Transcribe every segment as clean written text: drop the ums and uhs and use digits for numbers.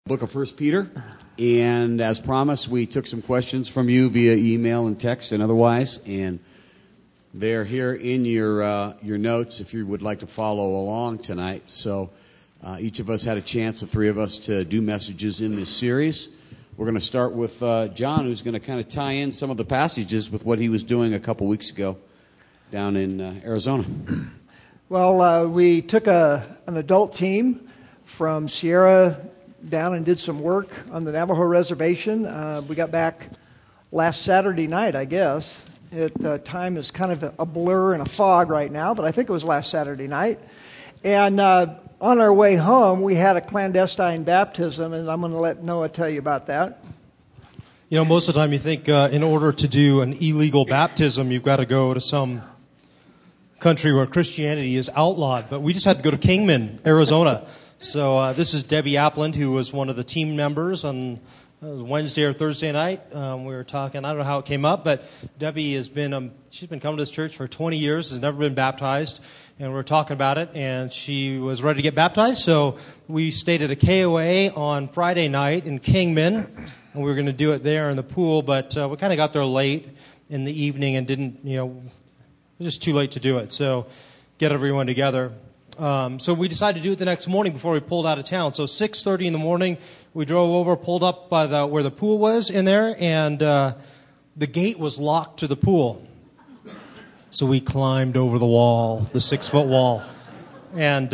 Book of 1 Peter, and as promised, we took some questions from you via email and text and otherwise, and they're here in your notes if you would like to follow along tonight. So each of us had a chance, the three of us, to do messages in this series. We're going to start with John, who's going to kind of tie in some of the passages with what he was doing a couple weeks ago down in Arizona. Well, we took an adult team from Sierra down and did some work on the Navajo reservation. We got back last Saturday night, I guess. Time is kind of a blur and a fog right now, but I think it was last Saturday night. And on our way home, we had a clandestine baptism, and I'm going to let Noah tell you about that. You know, most of the time you think in order to do an illegal baptism, you've got to go to some country where Christianity is outlawed. But we just had to go to Kingman, Arizona. So this is Debbie Appland, who was one of the team members on Wednesday or Thursday night. We were talking, I don't know how it came up, but Debbie has been, she's been coming to this church for 20 years, has never been baptized, and we were talking about it, and she was ready to get baptized. So we stayed at a KOA on Friday night in Kingman, and we were going to do it there in the pool, but we kind of got there late in the evening and didn't, it was just too late to do it. So get everyone together. So we decided to do it the next morning before we pulled out of town. So 6:30 in the morning, we drove over, pulled up by where the pool was in there, and the gate was locked to the pool. So we climbed over the wall, the 6-foot wall, and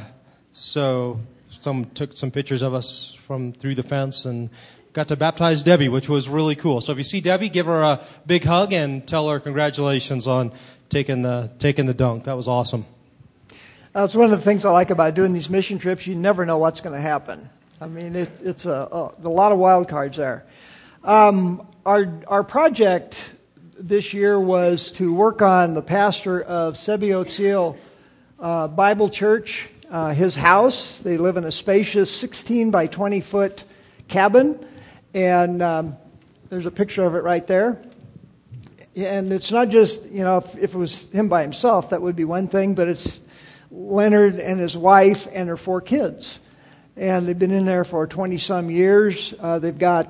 so some took some pictures of us from through the fence and got to baptize Debbie, which was really cool. So if you see Debbie, give her a big hug and tell her congratulations on taking the dunk. That was awesome. That's one of the things I like about doing these mission trips. You never know what's going to happen. I mean, it's a lot of wild cards there. Our project this year was to work on the pastor of Sebi Otsiel Bible Church, his house. They live in a spacious 16 by 20 foot cabin, and there's a picture of it right there. And it's not just, if it was him by himself, that would be one thing, but it's Leonard and his wife and their 4 kids. And they've been in there for 20-some years. They've got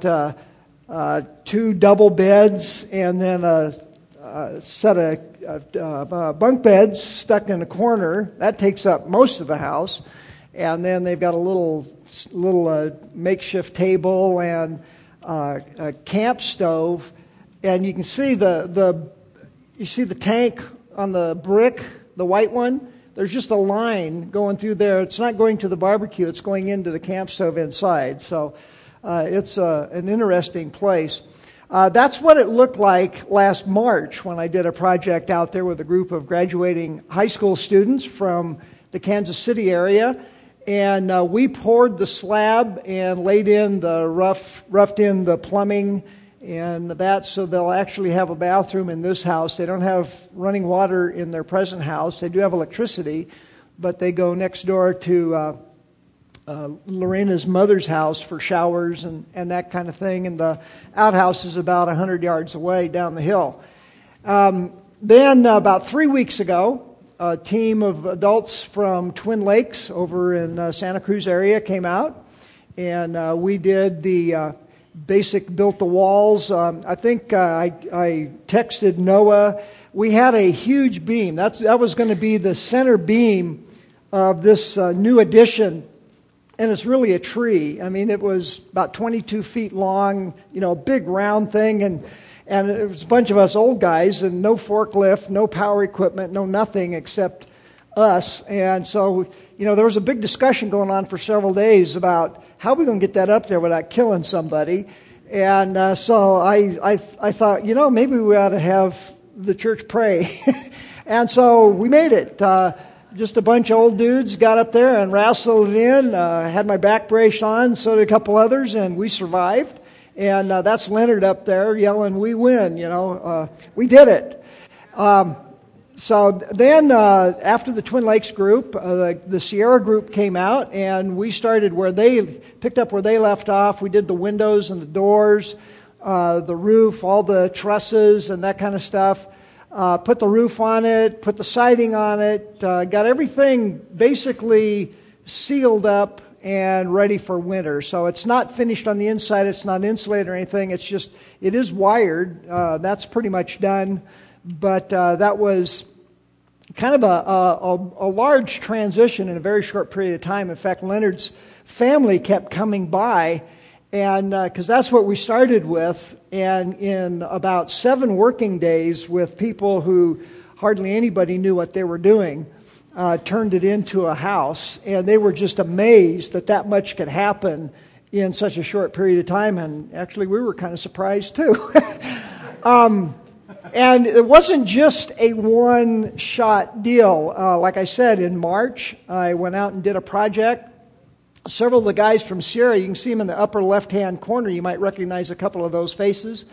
2 double beds and then a set of bunk beds stuck in a corner. That takes up most of the house. And then they've got a little makeshift table and a camp stove. And you can see the tank on the brick, the white one. There's just a line going through there. It's not going to the barbecue. It's going into the camp stove inside. So it's an interesting place. That's what it looked like last March when I did a project out there with a group of graduating high school students from the Kansas City area. And we poured the slab and laid in roughed in the plumbing and that, so they'll actually have a bathroom in this house. They don't have running water in their present house. They do have electricity, but they go next door to Lorena's mother's house for showers and that kind of thing. And the outhouse is about 100 yards away down the hill. Then about 3 weeks ago, a team of adults from Twin Lakes over in Santa Cruz area came out, and we did the built the walls. I think I texted Noah. We had a huge beam. That was going to be the center beam of this new addition, and it's really a tree. I mean, it was about 22 feet long, a big round thing, and it was a bunch of us old guys, and no forklift, no power equipment, no nothing except us. And so, there was a big discussion going on for several days about how are we going to get that up there without killing somebody. And so I thought, maybe we ought to have the church pray. And so we made it. Just a bunch of old dudes got up there and wrestled it in. Had my back brace on, so did a couple others, and we survived. And that's Leonard up there yelling, "We win!" We did it. So then, after the Twin Lakes group, the Sierra group came out, and we started picked up where they left off. We did the windows and the doors, the roof, all the trusses and that kind of stuff. Put the roof on it, put the siding on it, got everything basically sealed up and ready for winter. So it's not finished on the inside. It's not insulated or anything. It's just, it is wired. That's pretty much done. But that was kind of a large transition in a very short period of time. In fact, Leonard's family kept coming by, and because that's what we started with. And in about 7 working days, with people who hardly anybody knew what they were doing, turned it into a house. And they were just amazed that that much could happen in such a short period of time. And actually, we were kind of surprised too. And it wasn't just a one-shot deal. Like I said, in March, I went out and did a project. Several of the guys from Sierra, you can see them in the upper left-hand corner. You might recognize a couple of those faces.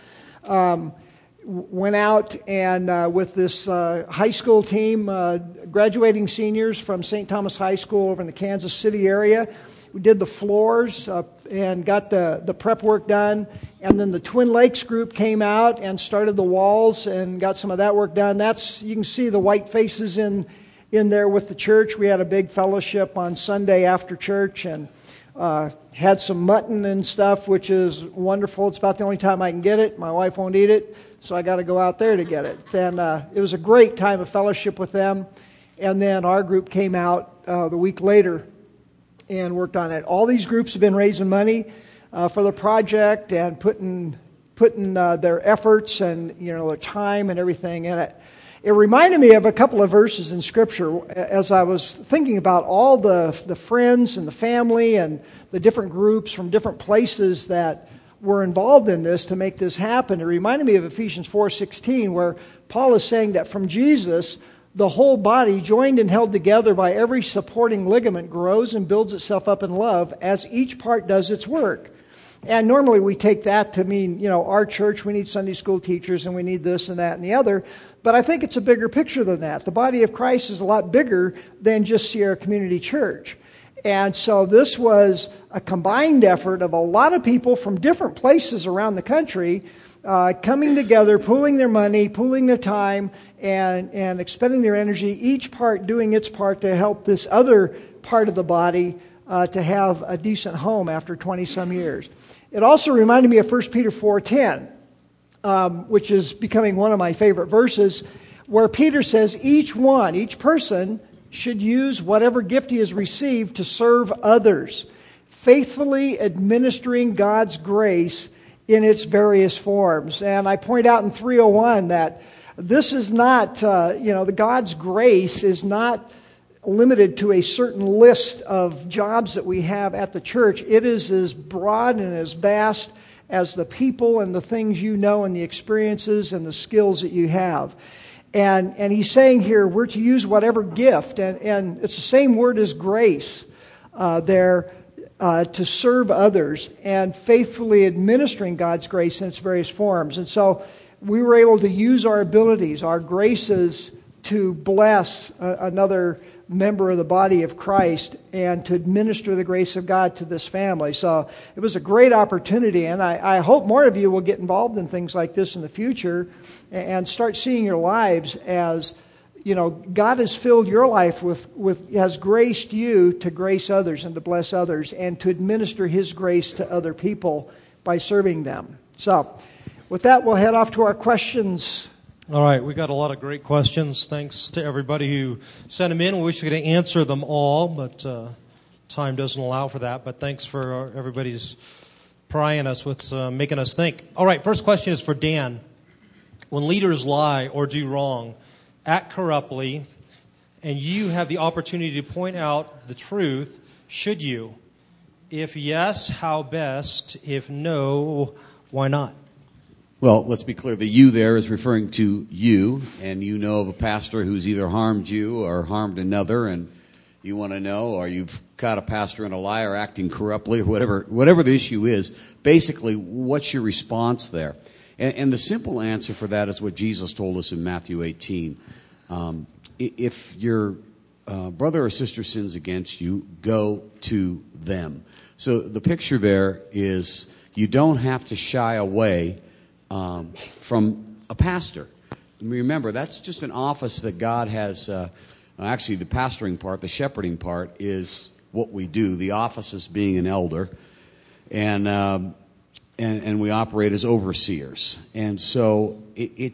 Went out and with this high school team, graduating seniors from St. Thomas High School over in the Kansas City area. We did the floors and got the prep work done. And then the Twin Lakes group came out and started the walls and got some of that work done. You can see the white faces in there with the church. We had a big fellowship on Sunday after church and had some mutton and stuff, which is wonderful. It's about the only time I can get it. My wife won't eat it, so I got to go out there to get it. And it was a great time of fellowship with them. And then our group came out the week later and worked on it. All these groups have been raising money for the project and putting their efforts and their time and everything in it. It reminded me of a couple of verses in Scripture as I was thinking about all the friends and the family and the different groups from different places that were involved in this to make this happen. It reminded me of Ephesians 4:16, where Paul is saying that from Jesus, the whole body, joined and held together by every supporting ligament, grows and builds itself up in love as each part does its work. And normally we take that to mean, our church, we need Sunday school teachers and we need this and that and the other. But I think it's a bigger picture than that. The body of Christ is a lot bigger than just Sierra Community Church. And so this was a combined effort of a lot of people from different places around the country coming together, pooling their money, pooling their time, and expending their energy, each part doing its part to help this other part of the body to have a decent home after 20-some years. It also reminded me of 1 Peter 4:10, which is becoming one of my favorite verses, where Peter says each person should use whatever gift he has received to serve others, faithfully administering God's grace in its various forms. And I point out in 3:01 that this is not, the God's grace is not limited to a certain list of jobs that we have at the church. It is as broad and as vast as the people and the things you know and the experiences and the skills that you have. And he's saying here we're to use whatever gift, and it's the same word as grace there, to serve others and faithfully administering God's grace in its various forms. And so we were able to use our abilities, our graces, to bless another member of the body of Christ and to administer the grace of God to this family. So it was a great opportunity, and I hope more of you will get involved in things like this in the future and start seeing your lives as, God has filled your life has graced you to grace others and to bless others and to administer His grace to other people by serving them. So with that, we'll head off to our questions. All right, we got a lot of great questions. Thanks to everybody who sent them in. We wish we could answer them all, but time doesn't allow for that. But thanks for everybody's prying us with making us think. All right, first question is for Dan. When leaders lie or do wrong, act corruptly, and you have the opportunity to point out the truth, should you? If yes, how best? If no, why not? Well, let's be clear. The you there is referring to you, and you know of a pastor who's either harmed you or harmed another, and you want to know, or you've caught a pastor in a lie or acting corruptly, or whatever the issue is. Basically, what's your response there? And the simple answer for that is what Jesus told us in Matthew 18. If your brother or sister sins against you, go to them. So the picture there is you don't have to shy away from a pastor. Remember, that's just an office that God has, actually the pastoring part, the shepherding part, is what we do. The office is being an elder, and we operate as overseers. And so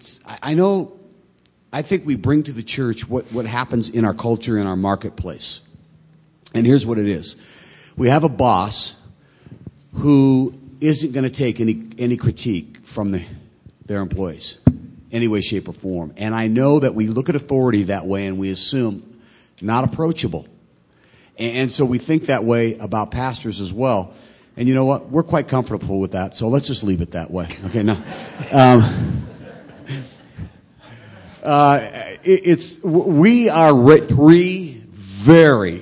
I think we bring to the church what happens in our culture, in our marketplace. And here's what it is. We have a boss who isn't going to take any critique from their employees, any way, shape, or form. And I know that we look at authority that way and we assume not approachable. And so we think that way about pastors as well. And you know what? We're quite comfortable with that, so let's just leave it that way. Okay, now, we are three very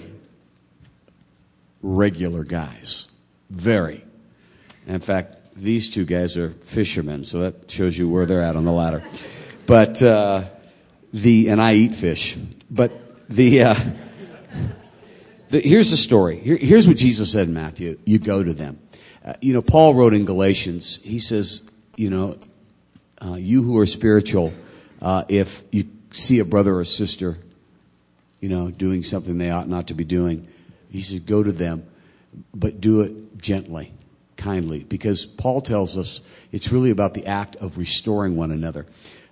regular guys. Very. In fact, these two guys are fishermen, so that shows you where they're at on the ladder. But and I eat fish. But here's the story. Here's what Jesus said in Matthew. You go to them. Paul wrote in Galatians, he says, you who are spiritual, if you see a brother or sister, doing something they ought not to be doing, he says, go to them, but do it gently, kindly. Because Paul tells us it's really about the act of restoring one another.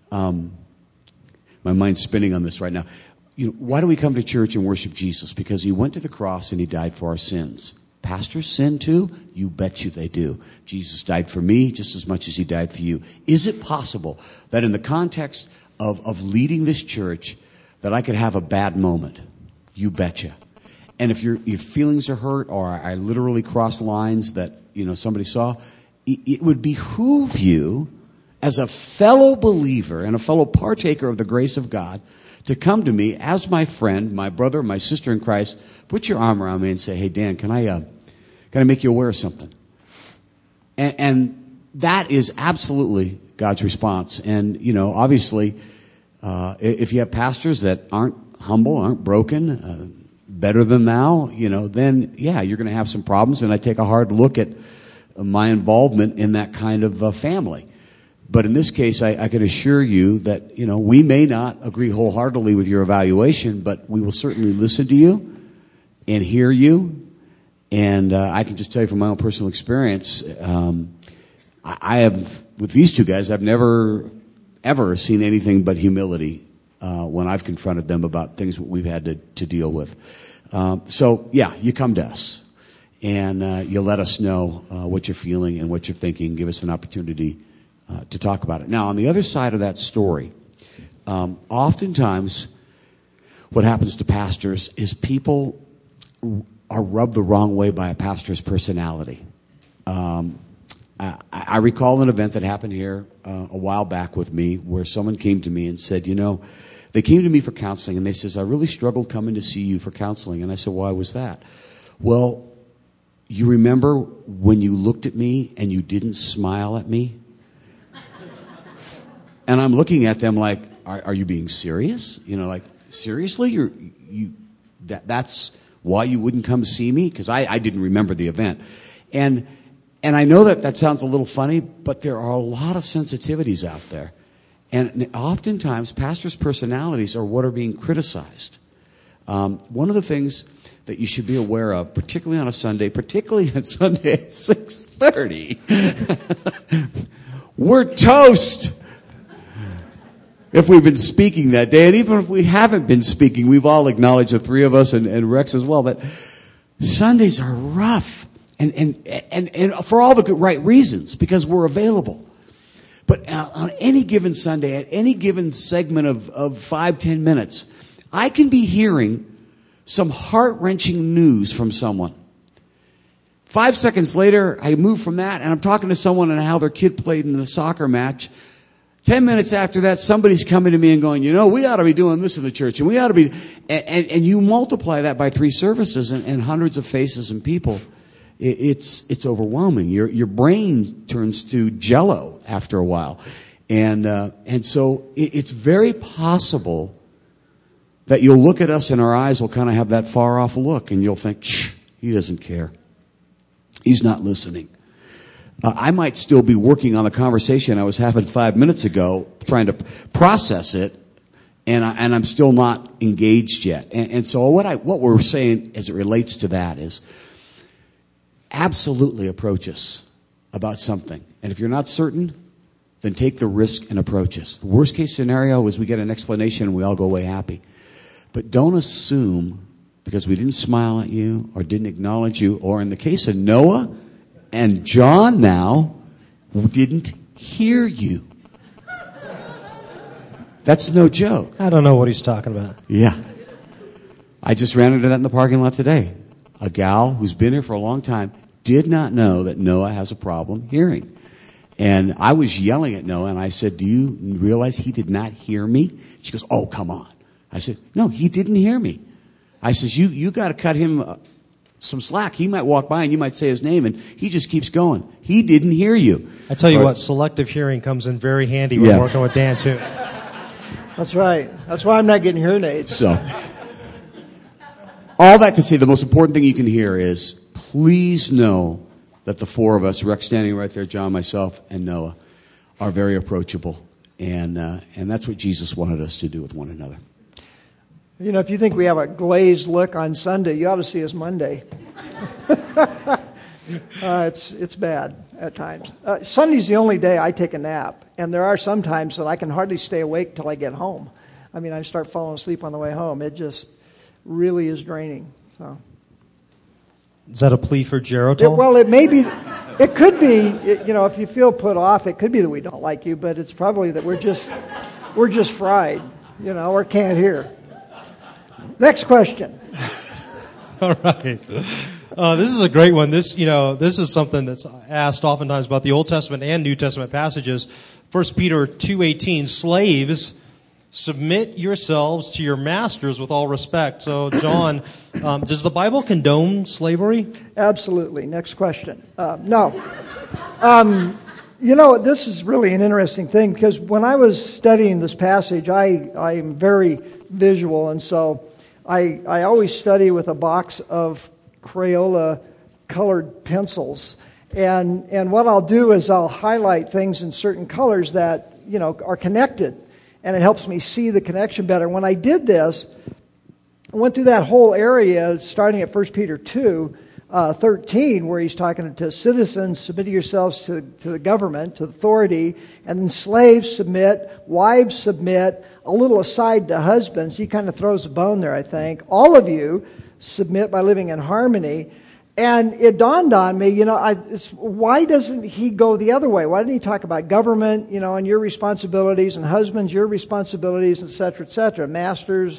My mind's spinning on this right now. Why do we come to church and worship Jesus? Because he went to the cross and he died for our sins. Pastors sin too? You bet you they do. Jesus died for me just as much as he died for you. Is it possible that in the context of leading this church that I could have a bad moment? You betcha. And if your feelings are hurt or I literally cross lines that somebody saw, it would behoove you as a fellow believer and a fellow partaker of the grace of God to come to me as my friend, my brother, my sister in Christ, put your arm around me and say, hey, Dan, can I make you aware of something? And that is absolutely God's response. And, obviously, if you have pastors that aren't humble, aren't broken, better than thou, then, yeah, you're going to have some problems. And I take a hard look at my involvement in that kind of family. But in this case, I can assure you that, we may not agree wholeheartedly with your evaluation, but we will certainly listen to you and hear you. And I can just tell you from my own personal experience, I have, with these two guys, I've never, ever seen anything but humility when I've confronted them about things that we've had to deal with. So, yeah, you come to us, and you let us know what you're feeling and what you're thinking. Give us an opportunity to talk about it. Now, on the other side of that story, oftentimes what happens to pastors is people are rubbed the wrong way by a pastor's personality. I recall an event that happened here a while back with me where someone came to me and said, they came to me for counseling, and they says, I really struggled coming to see you for counseling. And I said, why was that? Well, you remember when you looked at me and you didn't smile at me? And I'm looking at them like, are you being serious? Seriously? That's why you wouldn't come see me? Because I didn't remember the event. And I know that sounds a little funny, but there are a lot of sensitivities out there. And oftentimes, pastors' personalities are what are being criticized. One of the things that you should be aware of, particularly on Sunday at 6:30, we're toast if we've been speaking that day. And even if we haven't been speaking, we've all acknowledged, the three of us and Rex as well, that Sundays are rough. And for all the right reasons, because we're available. But on any given Sunday, at any given segment of 5-10 minutes, I can be hearing some heart-wrenching news from someone. 5 seconds later, I move from that, and I'm talking to someone and how their kid played in the soccer match. 10 minutes after that, somebody's coming to me and going, we ought to be doing this in the church, and we ought to be... And you multiply that by 3 services and hundreds of faces and people. It's overwhelming. Your brain turns to jello after a while. And so it's very possible that you'll look at us and our eyes will kind of have that far off look, and you'll think, he doesn't care. He's not listening. I might still be working on the conversation I was having 5 minutes ago, trying to process it, and I'm still not engaged yet. And so what we're saying as it relates to that is absolutely approach us about something. And if you're not certain, then take the risk and approach us. The worst case scenario is we get an explanation and we all go away happy. But don't assume because we didn't smile at you or didn't acknowledge you, or in the case of Noah and John now, who didn't hear you. That's no joke. I don't know what he's talking about. Yeah. I just ran into that in the parking lot today. A gal who's been here for a long time did not know that Noah has a problem hearing. And I was yelling at Noah, and I said, do you realize he did not hear me? She goes, oh, come on. I said, no, he didn't hear me. I says, you got to cut him some slack. He might walk by, and you might say his name, and he just keeps going. He didn't hear you. I tell you what, selective hearing comes in very handy when working with Dan, too. That's right. That's why I'm not getting hearing aids. So, all that to say, the most important thing you can hear is, please know that the four of us, Rex standing right there, John, myself, and Noah, are very approachable. And that's what Jesus wanted us to do with one another. You know, if you think we have a glazed look on Sunday, you ought to see us Monday. It's bad at times. Sunday's the only day I take a nap, and there are some times that I can hardly stay awake till I get home. I mean, I start falling asleep on the way home. It just really is draining. So, is that a plea for Geritol? Well, it may be. It could be. If you feel put off, it could be that we don't like you, but it's probably that we're just fried, or can't hear. Next question. All right. This is a great one. This is something that's asked oftentimes about the Old Testament and New Testament passages. 1 Peter 2:18, slaves, submit yourselves to your masters with all respect. So, John, does the Bible condone slavery? Absolutely. Next question. No. This is really an interesting thing because when I was studying this passage, I am very visual, and so I always study with a box of Crayola colored pencils. And what I'll do is I'll highlight things in certain colors that, are connected. And it helps me see the connection better. When I did this, I went through that whole area starting at 1 Peter 2:13, where he's talking to citizens, submit yourselves to the government, to authority, and then slaves submit, wives submit, a little aside to husbands. He kind of throws a bone there, I think. All of you submit by living in harmony. And it dawned on me, why doesn't he go the other way? Why didn't he talk about government, and your responsibilities, and husbands, your responsibilities, et cetera, masters?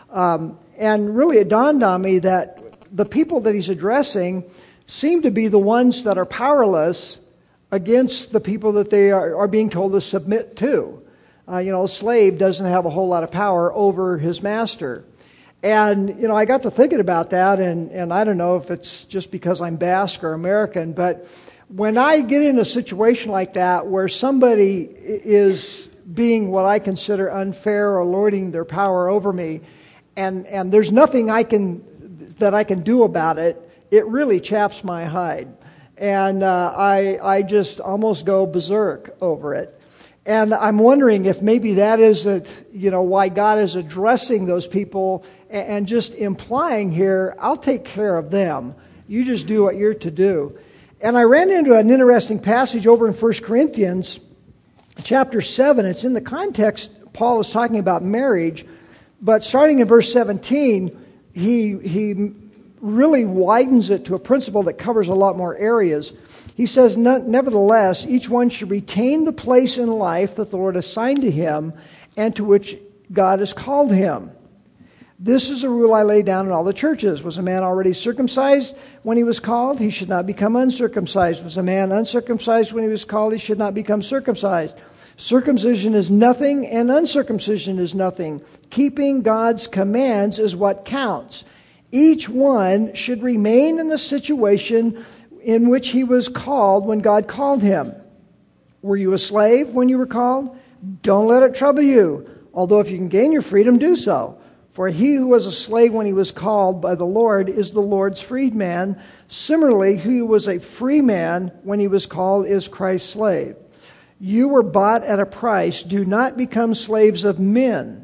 And really it dawned on me that the people that he's addressing seem to be the ones that are powerless against the people that they are being told to submit to. A slave doesn't have a whole lot of power over his master. And, I got to thinking about that, and I don't know if it's just because I'm Basque or American, but when I get in a situation like that where somebody is being what I consider unfair or lording their power over me, and there's nothing that I can do about it, it really chaps my hide. And I just almost go berserk over it. And I'm wondering if maybe that is why God is addressing those people and just implying here, I'll take care of them. You just do what you're to do. And I ran into an interesting passage over in 1 Corinthians chapter 7. It's in the context, Paul is talking about marriage, but starting in verse 17, he really widens it to a principle that covers a lot more areas. He says, nevertheless, each one should retain the place in life that the Lord assigned to him and to which God has called him. This is a rule I lay down in all the churches. Was a man already circumcised when he was called? He should not become uncircumcised. Was a man uncircumcised when he was called? He should not become circumcised. Circumcision is nothing and uncircumcision is nothing. Keeping God's commands is what counts. Each one should remain in the situation in which he was called when God called him. Were you a slave when you were called? Don't let it trouble you. Although if you can gain your freedom, do so. For he who was a slave when he was called by the Lord is the Lord's freedman. Similarly, he who was a free man when he was called is Christ's slave. You were bought at a price. Do not become slaves of men.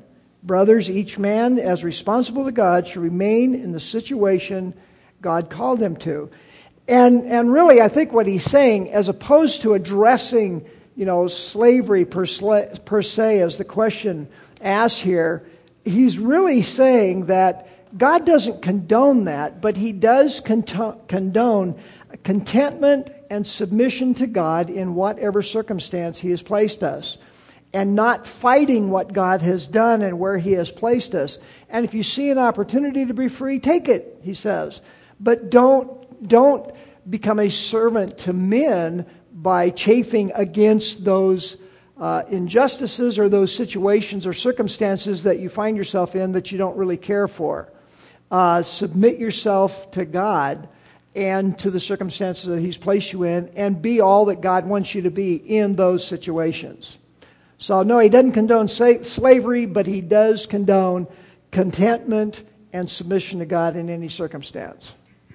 Brothers, each man, as responsible to God, should remain in the situation God called him to. And really, I think what he's saying, as opposed to addressing, slavery per se as the question asked here, he's really saying that God doesn't condone that, but he does condone contentment and submission to God in whatever circumstance he has placed us, and not fighting what God has done and where he has placed us. And if you see an opportunity to be free, take it, he says. But don't become a servant to men by chafing against those injustices or those situations or circumstances that you find yourself in that you don't really care for. Submit yourself to God and to the circumstances that he's placed you in, and be all that God wants you to be in those situations. So no, he doesn't condone slavery, but he does condone contentment and submission to God in any circumstance.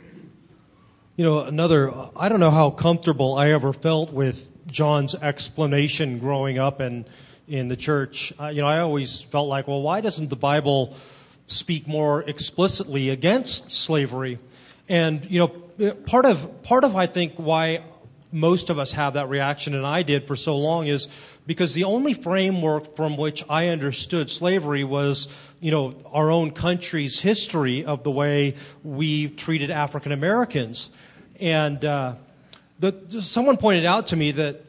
I don't know how comfortable I ever felt with John's explanation growing up in the church. I always felt like, well, why doesn't the Bible speak more explicitly against slavery? And, part of I think why most of us have that reaction, and I did for so long, is because the only framework from which I understood slavery was, our own country's history of the way we treated African Americans. And someone pointed out to me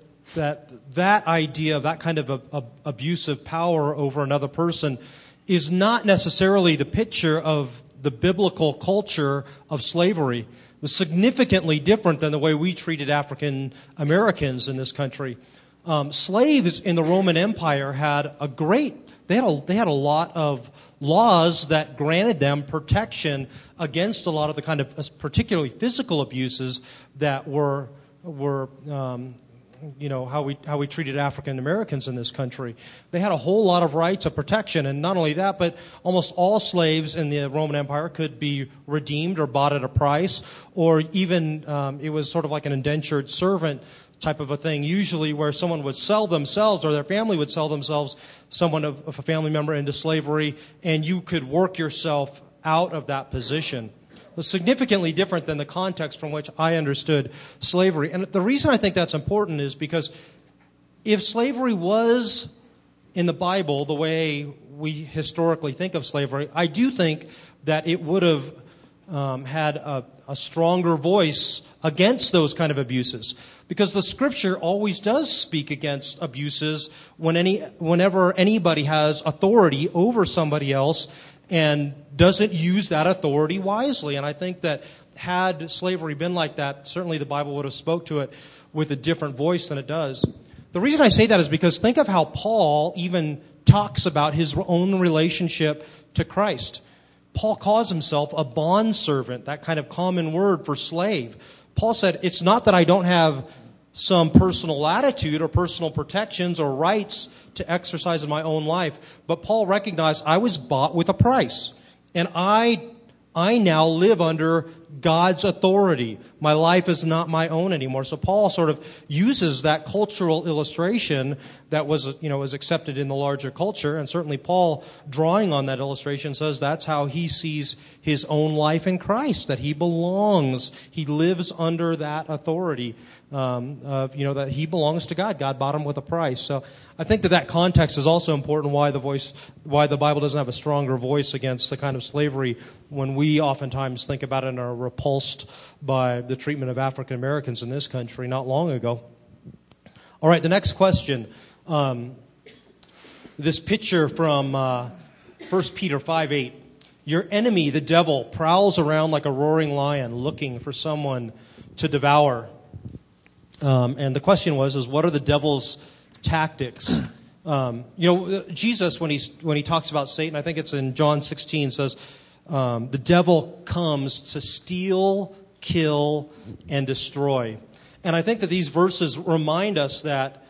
that idea of that kind of abusive power over another person is not necessarily the picture of the biblical culture of slavery. It was significantly different than the way we treated African Americans in this country. Slaves in the Roman Empire had they had a lot of laws that granted them protection against a lot of the kind of particularly physical abuses that were how we treated African Americans in this country. They had a whole lot of rights of protection, and not only that, but almost all slaves in the Roman Empire could be redeemed or bought at a price, or even it was sort of like an indentured servant type of a thing, usually where someone would sell themselves or their family would sell themselves, someone of a family member, into slavery, and you could work yourself out of that position. It was significantly different than the context from which I understood slavery. And the reason I think that's important is because if slavery was in the Bible the way we historically think of slavery, I do think that it would have had a stronger voice against those kind of abuses. Because the Scripture always does speak against abuses whenever anybody has authority over somebody else and doesn't use that authority wisely. And I think that had slavery been like that, certainly the Bible would have spoke to it with a different voice than it does. The reason I say that is because think of how Paul even talks about his own relationship to Christ. Paul calls himself a bondservant, that kind of common word for slave. Paul said, it's not that I don't have some personal latitude or personal protections or rights to exercise in my own life, but Paul recognized I was bought with a price, and I now live under God's authority. My life is not my own anymore. So Paul sort of uses that cultural illustration that was accepted in the larger culture, and certainly Paul, drawing on that illustration, says that's how he sees his own life in Christ, that he belongs, he lives under that authority, that he belongs to God. God bought him with a price. So I think that context is also important why the Bible doesn't have a stronger voice against the kind of slavery when we oftentimes think about it and are repulsed by the treatment of African Americans in this country not long ago. All right, the next question. This picture from 1 Peter 5:8. Your enemy, the devil, prowls around like a roaring lion looking for someone to devour. And the question was, what are the devil's tactics? Jesus, when he talks about Satan, I think it's in John 16, says, the devil comes to steal, kill, and destroy. And I think that these verses remind us that,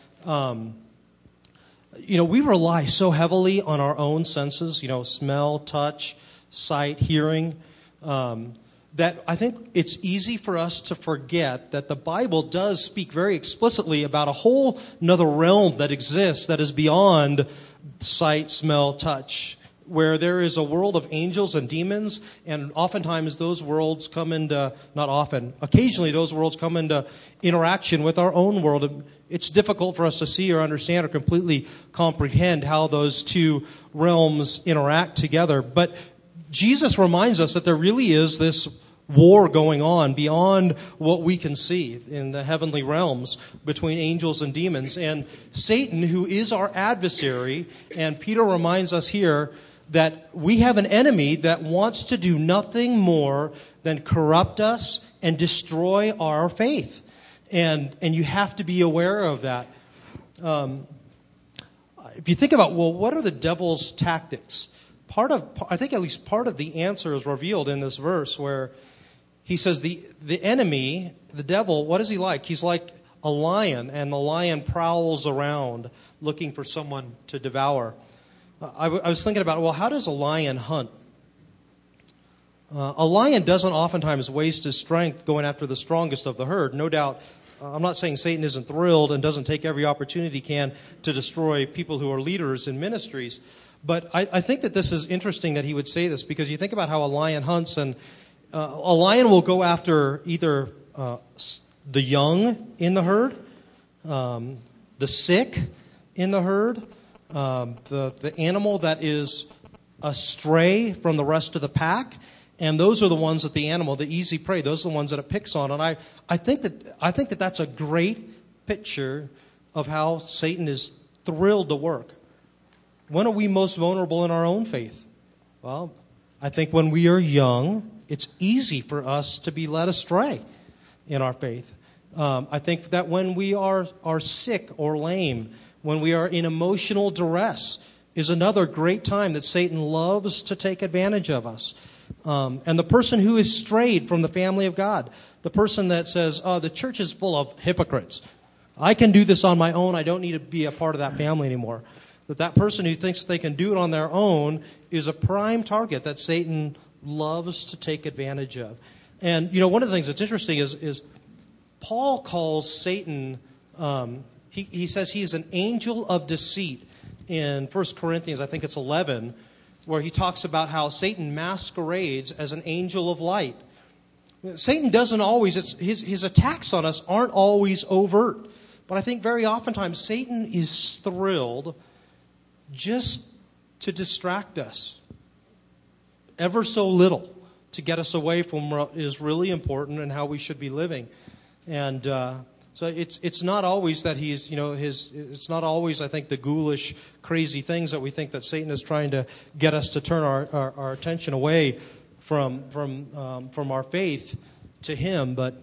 we rely so heavily on our own senses, smell, touch, sight, hearing, that I think it's easy for us to forget that the Bible does speak very explicitly about a whole another realm that exists that is beyond sight, smell, touch, where there is a world of angels and demons, and oftentimes those worlds come into, not often, occasionally those worlds come into interaction with our own world. It's difficult for us to see or understand or completely comprehend how those two realms interact together. But Jesus reminds us that there really is this war going on beyond what we can see in the heavenly realms between angels and demons. And Satan, who is our adversary, and Peter reminds us here that we have an enemy that wants to do nothing more than corrupt us and destroy our faith. And you have to be aware of that. If you think about, well, what are the devil's tactics? I think at least part of the answer is revealed in this verse where he says the enemy, the devil, what is he like? He's like a lion, and the lion prowls around looking for someone to devour. I was thinking about, well, how does a lion hunt? A lion doesn't oftentimes waste his strength going after the strongest of the herd. No doubt, I'm not saying Satan isn't thrilled and doesn't take every opportunity he can to destroy people who are leaders in ministries. But I think that this is interesting that he would say this, because you think about how a lion hunts, and a lion will go after either the young in the herd, the sick in the herd, the animal that is astray from the rest of the pack, and those are the ones that the easy prey, those are the ones that it picks on. And I think that that's a great picture of how Satan is thrilled to work. When are we most vulnerable in our own faith? Well, I think when we are young, it's easy for us to be led astray in our faith. I think that when we are sick or lame, when we are in emotional duress, is another great time that Satan loves to take advantage of us. And the person who is strayed from the family of God, the person that says, oh, the church is full of hypocrites. I can do this on my own. I don't need to be a part of that family anymore. That person who thinks they can do it on their own is a prime target that Satan loves to take advantage of. And, one of the things that's interesting is Paul calls Satan, he says he is an angel of deceit in 1 Corinthians, I think it's 11, where he talks about how Satan masquerades as an angel of light. Satan doesn't always, his attacks on us aren't always overt. But I think very oftentimes Satan is thrilled just to distract us ever so little, to get us away from what is really important and how we should be living. And so it's not always that he's, it's not always, I think, the ghoulish, crazy things that we think that Satan is trying to get us to turn our attention away from our faith to him. But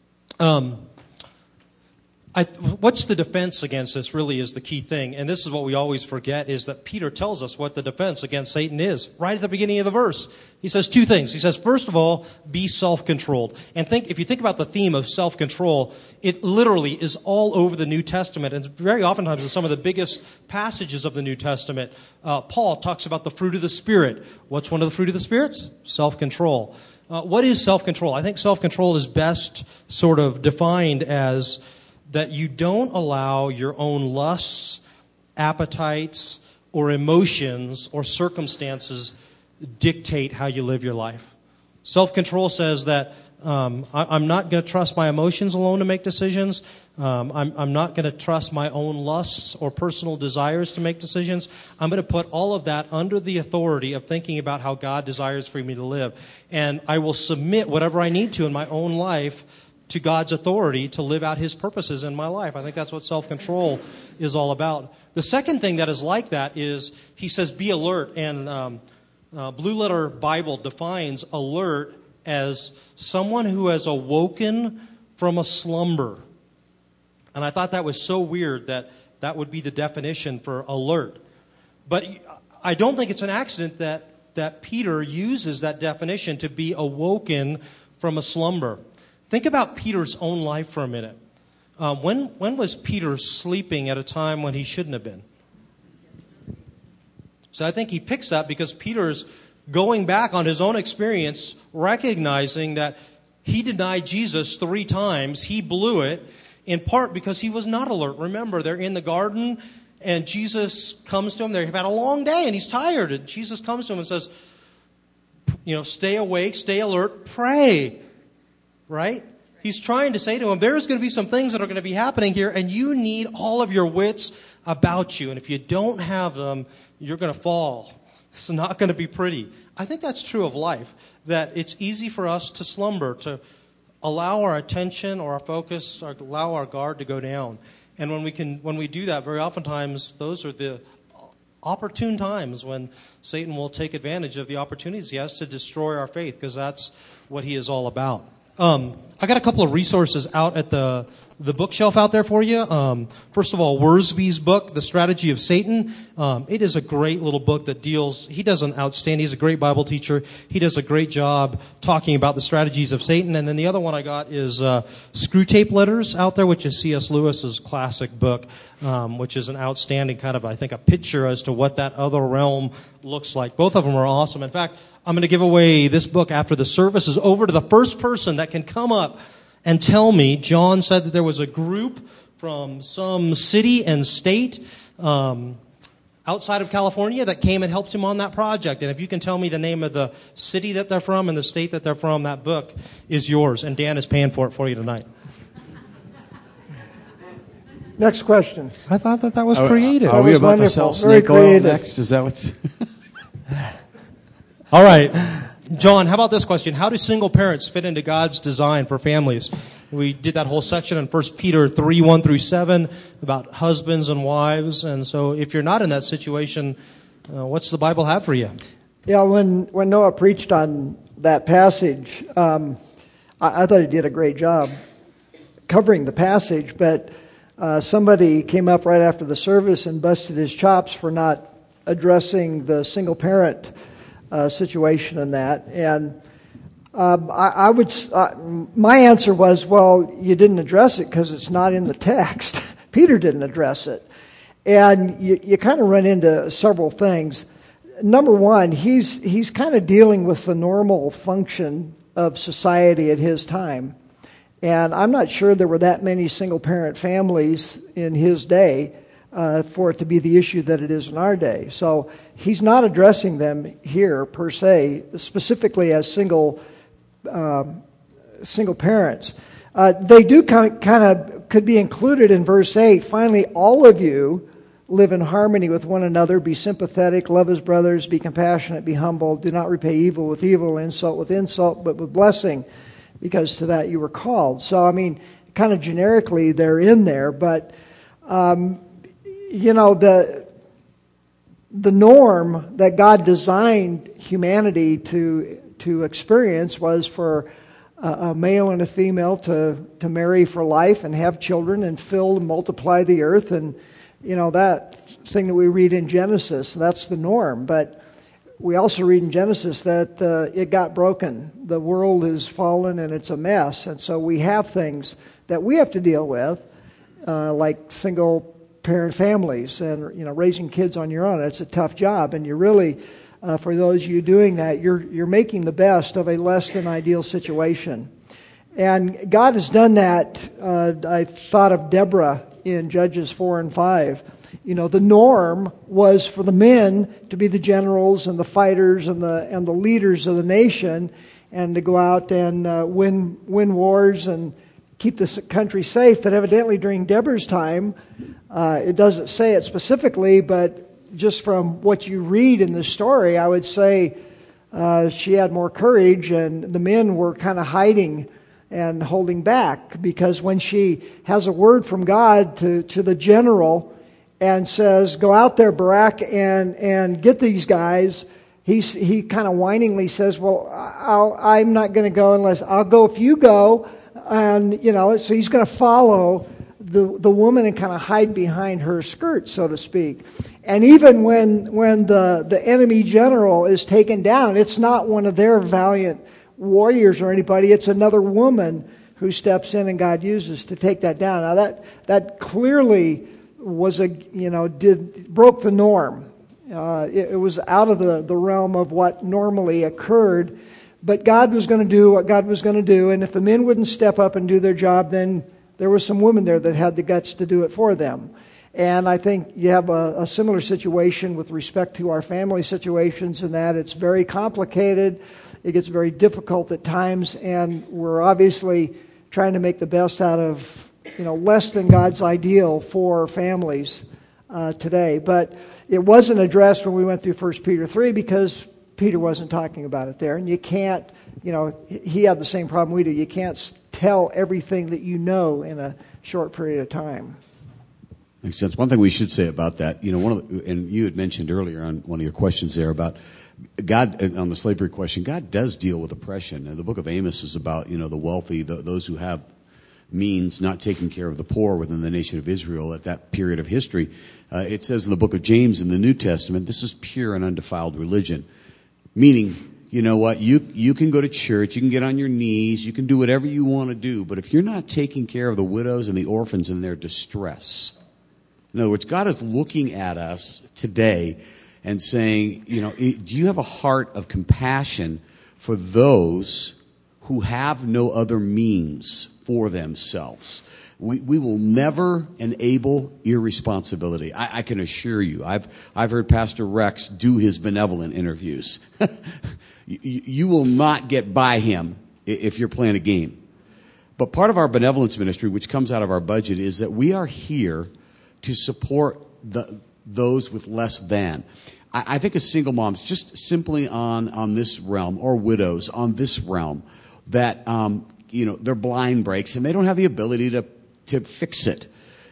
what's the defense against this really is the key thing. And this is what we always forget, is that Peter tells us what the defense against Satan is. Right at the beginning of the verse, he says two things. He says, first of all, be self-controlled. And if you think about the theme of self-control, it literally is all over the New Testament. And very oftentimes in some of the biggest passages of the New Testament, Paul talks about the fruit of the Spirit. What's one of the fruit of the spirits? Self-control. What is self-control? I think self-control is best sort of defined as that you don't allow your own lusts, appetites, or emotions or circumstances dictate how you live your life. Self-control says that I'm not going to trust my emotions alone to make decisions. I'm not going to trust my own lusts or personal desires to make decisions. I'm going to put all of that under the authority of thinking about how God desires for me to live. And I will submit whatever I need to in my own life to God's authority to live out His purposes in my life. I think that's what self-control is all about. The second thing that is like that is, he says, be alert. And Blue Letter Bible defines alert as someone who has awoken from a slumber. And I thought that was so weird that that would be the definition for alert. But I don't think it's an accident that Peter uses that definition, to be awoken from a slumber. Think about Peter's own life for a minute. When was Peter sleeping at a time when he shouldn't have been? So I think he picks up because Peter's going back on his own experience, recognizing that he denied Jesus 3 times. He blew it, in part because he was not alert. Remember, they're in the garden, And Jesus comes to him. They've had a long day, and he's tired. And Jesus comes to him and says, stay awake, stay alert, pray. Right? He's trying to say to him, there's going to be some things that are going to be happening here, and you need all of your wits about you. And if you don't have them, you're going to fall. It's not going to be pretty. I think that's true of life, that it's easy for us to slumber, to allow our attention or our focus, or allow our guard to go down. And when we do that, very oftentimes, those are the opportune times when Satan will take advantage of the opportunities he has to destroy our faith, because that's what he is all about. I got a couple of resources out at the bookshelf out there for you. First of all, Worsby's book, The Strategy of Satan. It is a great little book that he does an outstanding, he's a great Bible teacher. He does a great job talking about the strategies of Satan. And then the other one I got is Screwtape Letters out there, which is C.S. Lewis's classic book, which is an outstanding kind of, I think, a picture as to what that other realm looks like. Both of them are awesome. In fact, I'm going to give away this book after the service is over to the first person that can come up and tell me. John said that there was a group from some city and state outside of California that came and helped him on that project. And if you can tell me the name of the city that they're from and the state that they're from, that book is yours. And Dan is paying for it for you tonight. Next question. I thought that was creative. Are we about to sell snake oil next? Is that what's... All right. John, how about this question? How do single parents fit into God's design for families? We did that whole section in 1 Peter 3, 1 through 7 about husbands and wives. And so if you're not in that situation, what's the Bible have for you? Yeah, when Noah preached on that passage, I thought he did a great job covering the passage, but somebody came up right after the service and busted his chops for not addressing the single parent situation in that. And my answer was, well, you didn't address it because it's not in the text. Peter didn't address it. And you kind of run into several things. Number one, he's kind of dealing with the normal function of society at his time. And I'm not sure there were that many single-parent families in his day for it to be the issue that it is in our day. So he's not addressing them here per se, specifically as single parents. They do kind of could be included in verse 8. Finally, all of you live in harmony with one another, be sympathetic, love as brothers, be compassionate, be humble, do not repay evil with evil, insult with insult, but with blessing, because to that you were called. So, I mean, kind of generically they're in there, but the norm that God designed humanity to experience was for a male and a female to marry for life and have children and fill and multiply the earth. And, that thing that we read in Genesis, that's the norm. But we also read in Genesis that it got broken. The world is fallen and it's a mess. And so we have things that we have to deal with, like single parent families and raising kids on your own. It's a tough job, and you're really for those of you doing that, you're making the best of a less than ideal situation. And God has done that. I thought of Deborah in Judges 4 and 5. The norm was for the men to be the generals and the fighters and the leaders of the nation, and to go out and win wars and keep this country safe. But evidently during Deborah's time, it doesn't say it specifically, but just from what you read in the story, I would say she had more courage, and the men were kind of hiding and holding back, because when she has a word from God to the general and says, go out there, Barak, and get these guys, he kind of whiningly says, well, I'm not going to go unless I'll go if you go. And, so he's going to follow the woman and kind of hide behind her skirt, so to speak. And even when the enemy general is taken down, it's not one of their valiant warriors or anybody. It's another woman who steps in and God uses to take that down. Now that clearly was broke the norm. It was out of the realm of what normally occurred. But God was going to do what God was going to do, and if the men wouldn't step up and do their job, then there was some women there that had the guts to do it for them. And I think you have a similar situation with respect to our family situations, in that it's very complicated. It gets very difficult at times, and we're obviously trying to make the best out of less than God's ideal for families today. But it wasn't addressed when we went through 1 Peter 3 because Peter wasn't talking about it there. And you can't, he had the same problem we do. You can't tell everything that you know in a short period of time. Makes sense. One thing we should say about that, and you had mentioned earlier on one of your questions there about God, on the slavery question, God does deal with oppression. And the book of Amos is about, the wealthy, those who have means, not taking care of the poor within the nation of Israel at that period of history. It says in the book of James in the New Testament, this is pure and undefiled religion. Meaning, you know what, you can go to church, you can get on your knees, you can do whatever you want to do, but if you're not taking care of the widows and the orphans in their distress, in other words, God is looking at us today and saying, do you have a heart of compassion for those who have no other means for themselves? We will never enable irresponsibility. I can assure you. I've heard Pastor Rex do his benevolent interviews. You will not get by him if you're playing a game. But part of our benevolence ministry, which comes out of our budget, is that we are here to support those with less than. I think of single moms, just simply on this realm, or widows on this realm, that their blind breaks and they don't have the ability to fix it.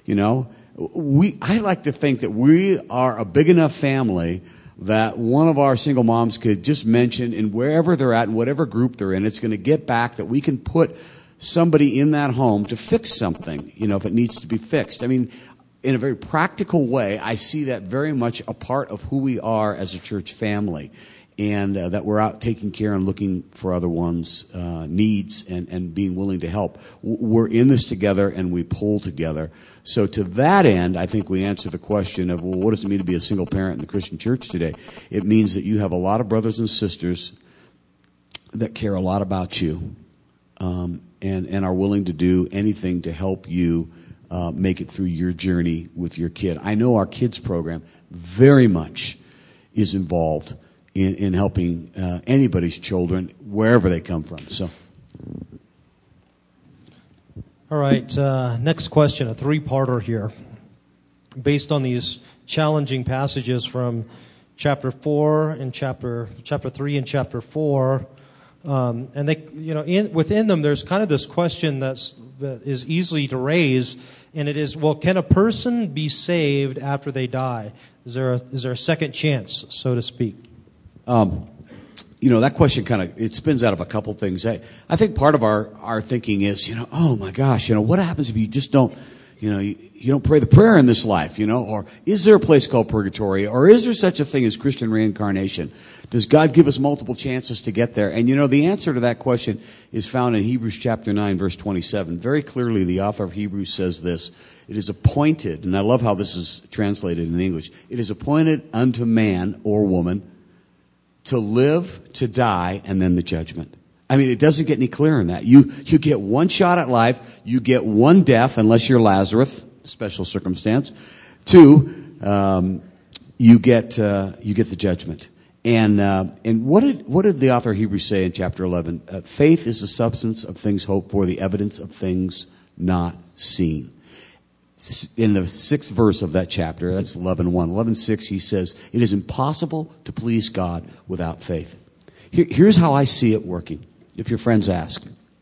I like to think that we are a big enough family that one of our single moms could just mention, and wherever they're at, in whatever group they're in, it's going to get back, that we can put somebody in that home to fix something, if it needs to be fixed. I mean, in a very practical way, I see that very much a part of who we are as a church family, and that we're out taking care and looking for other ones' needs and being willing to help. We're in this together, and we pull together. So to that end, I think we answer the question of, well, what does it mean to be a single parent in the Christian church today? It means that you have a lot of brothers and sisters that care a lot about you, and are willing to do anything to help you make it through your journey with your kid. I know our kids program very much is involved in helping anybody's children, wherever they come from. So, all right. Next question, a three-parter here, based on these challenging passages from chapter 4 and chapter 3 and chapper 4. And they, within them, there's kind of this question that is easy to raise, and it is, well, can a person be saved after they die? Is there a second chance, so to speak? That question it spins out of a couple things. I think part of our thinking is, oh my gosh, what happens if you just don't, you don't pray the prayer in this life, or is there a place called purgatory, or is there such a thing as Christian reincarnation? Does God give us multiple chances to get there? And the answer to that question is found in Hebrews chapter 9, verse 27. Very clearly, the author of Hebrews says this: it is appointed, and I love how this is translated in English, it is appointed unto man or woman to live, to die, and then the judgment. I mean, it doesn't get any clearer than that. You get one shot at life. You get one death, unless you're Lazarus, special circumstance. 2, you get the judgment. And what did the author of Hebrews say in chapter 11? Faith is the substance of things hoped for, the evidence of things not seen. In the 6th verse of that chapter, that's 11:1. 11:6, he says, it is impossible to please God without faith. Here's how I see it working, if your friends ask.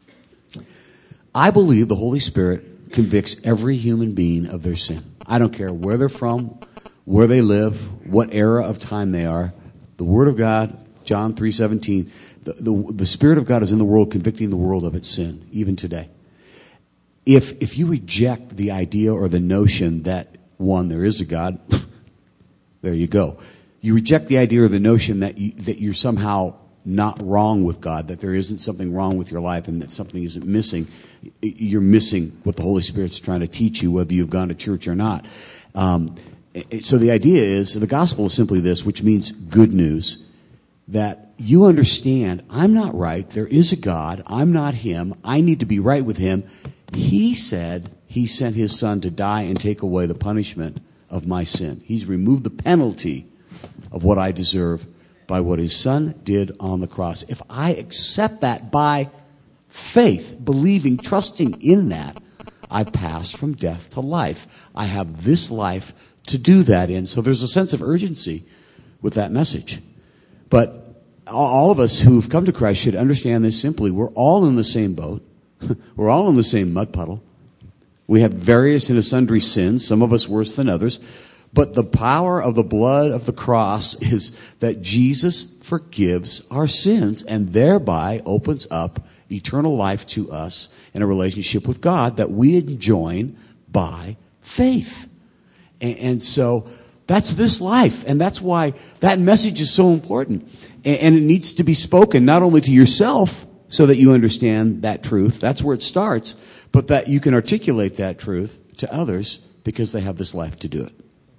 I believe the Holy Spirit convicts every human being of their sin. I don't care where they're from, where they live, what era of time they are. The Word of God, John 3:17, the Spirit of God is in the world, convicting the world of its sin, even today. If you reject the idea or the notion that, one, there is a God, there you go. You reject the idea or the notion that you're somehow not wrong with God, that there isn't something wrong with your life and that something isn't missing. You're missing what the Holy Spirit's trying to teach you, whether you've gone to church or not. So the idea is, the gospel is simply this, which means good news, that you understand, I'm not right, there is a God, I'm not Him, I need to be right with Him. He said He sent his Son to die and take away the punishment of my sin. He's removed the penalty of what I deserve by what his Son did on the cross. If I accept that by faith, believing, trusting in that, I pass from death to life. I have this life to do that in. So there's a sense of urgency with that message. But all of us who've come to Christ should understand this simply. We're all in the same boat. We're all in the same mud puddle. We have various and sundry sins, some of us worse than others. But the power of the blood of the cross is that Jesus forgives our sins and thereby opens up eternal life to us in a relationship with God that we enjoy by faith. And so that's this life. And that's why that message is so important. And it needs to be spoken not only to yourself so that you understand that truth. That's where it starts. But that you can articulate that truth to others because they have this life to do it.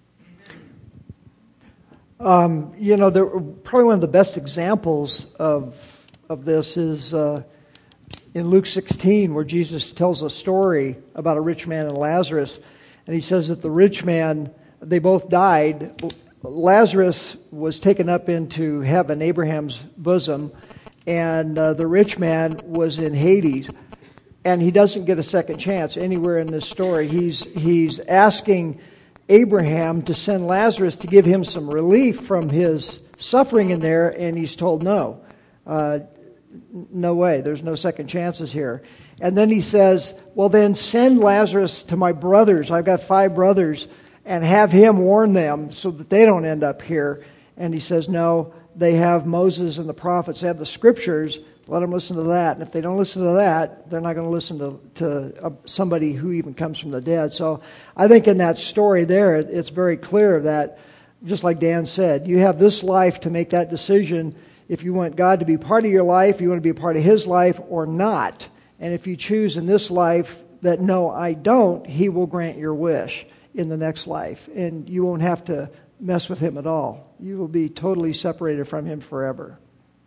Probably one of the best examples of this is in Luke 16, where Jesus tells a story about a rich man and Lazarus. And he says that the rich man, they both died. Lazarus was taken up into heaven, Abraham's bosom, and the rich man was in Hades. And he doesn't get a second chance anywhere in this story. He's asking Abraham to send Lazarus to give him some relief from his suffering in there, and he's told no. No way. There's no second chances here. And then he says, well, then send Lazarus to my brothers. I've got 5 brothers, and have him warn them so that they don't end up here. And he says, no, they have Moses and the prophets. They have the scriptures. Let them listen to that. And if they don't listen to that, they're not going to listen to somebody who even comes from the dead. So I think in that story there, it's very clear that, just like Dan said, you have this life to make that decision if you want God to be part of your life, you want to be a part of His life or not. And if you choose in this life that, no, I don't, He will grant your wish in the next life. And you won't have to mess with Him at all. You will be totally separated from Him forever.